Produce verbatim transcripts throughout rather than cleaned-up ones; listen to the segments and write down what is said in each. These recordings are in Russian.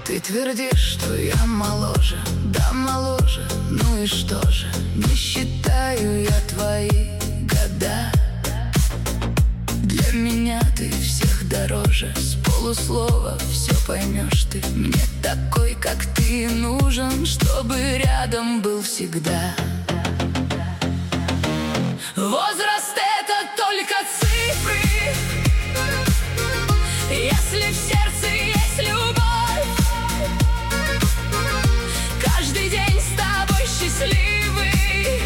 Ты твердишь, что я моложе, да моложе, ну и что же? Не считаю я твои года. Для меня ты всех дороже, с полуслова все поймешь ты. Мне такой, как ты, нужен, чтобы рядом был всегда. Возраст — это только цифры, если в сердце есть любовь. Каждый день с тобой счастливый,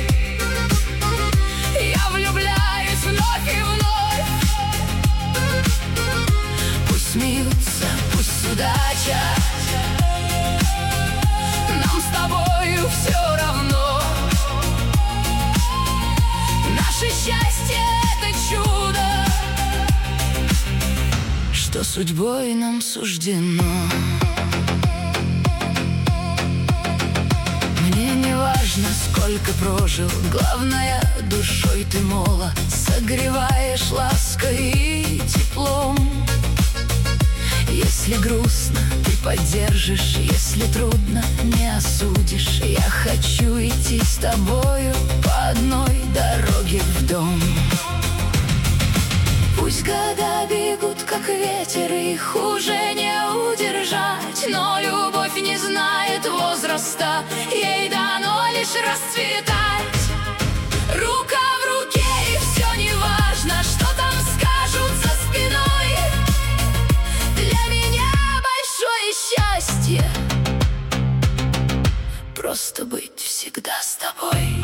я влюбляюсь вновь и вновь. Пусть смеются, пусть удача, нам с тобою все равно. Наше счастье — это чудо, что судьбой нам суждено. Мне не важно, сколько прожил, главное, душой ты молод. Согреваешь лаской и теплом. Если грустно, ты поддержишь, если трудно, не осудишь. Я хочу идти с тобою по одной дороге в дом. Пусть года бегут, как ветер, их уже не удержать, но любовь не знает возраста, ей дано лишь расцветать. Рука в руке, и все не важно, что там скажут за спиной. Для меня большое счастье просто быть всегда с тобой.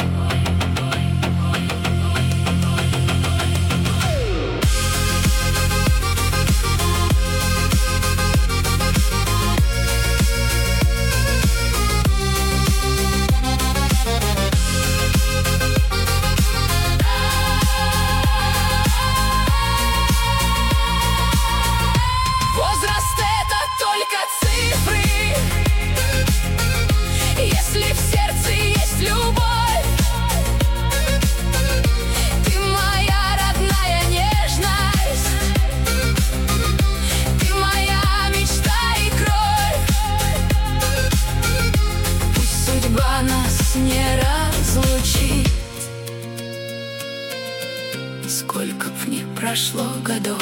Не разлучить, сколько б ни прошло годов,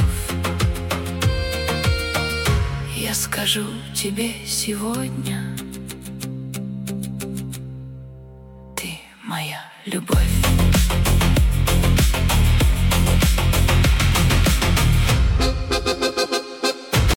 я скажу тебе сегодня: ты моя любовь.